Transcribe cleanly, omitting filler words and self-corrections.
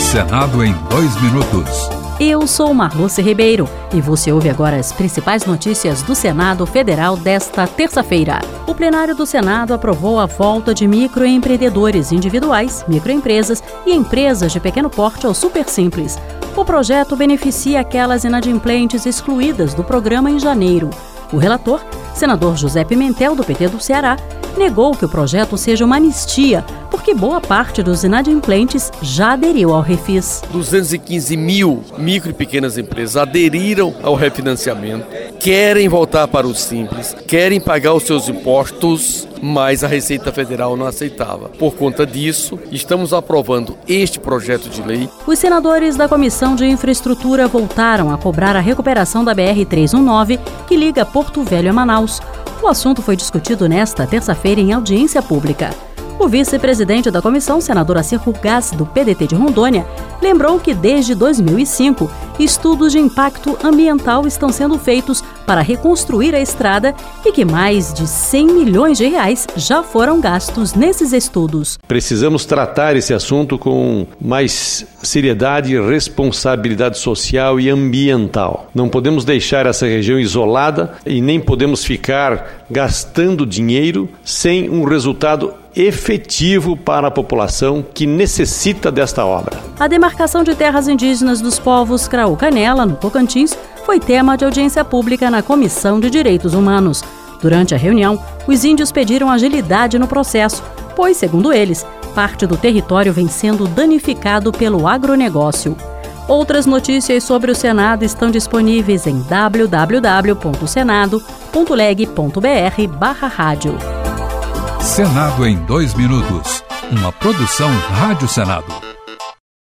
Senado em 2 minutos. Eu sou Marluce Ribeiro e você ouve agora as principais notícias do Senado Federal desta terça-feira. O plenário do Senado aprovou a volta de microempreendedores individuais, microempresas e empresas de pequeno porte ao Super Simples. O projeto beneficia aquelas inadimplentes excluídas do programa em janeiro. O relator, senador José Pimentel, do PT do Ceará, negou que o projeto seja uma anistia, porque boa parte dos inadimplentes já aderiu ao refis. 215 mil micro e pequenas empresas aderiram ao refinanciamento, querem voltar para o Simples, querem pagar os seus impostos, mas a Receita Federal não aceitava. Por conta disso, estamos aprovando este projeto de lei. Os senadores da Comissão de Infraestrutura voltaram a cobrar a recuperação da BR-319, que liga Porto Velho a Manaus. O assunto foi discutido nesta terça-feira em audiência pública. O vice-presidente da comissão, senador Assir Gurgás, do PDT de Rondônia, lembrou que desde 2005, estudos de impacto ambiental estão sendo feitos para reconstruir a estrada e que mais de 100 milhões de reais já foram gastos nesses estudos. Precisamos tratar esse assunto com mais seriedade, responsabilidade social e ambiental. Não podemos deixar essa região isolada e nem podemos ficar gastando dinheiro sem um resultado efetivo para a população que necessita desta obra. A demarcação de terras indígenas dos povos Craú-Canela, no Tocantins, foi tema de audiência pública na Comissão de Direitos Humanos. Durante a reunião, os índios pediram agilidade no processo, pois, segundo eles, parte do território vem sendo danificado pelo agronegócio. Outras notícias sobre o Senado estão disponíveis em www.senado.leg.br/rádio. Senado em 2 minutos. Uma produção Rádio Senado.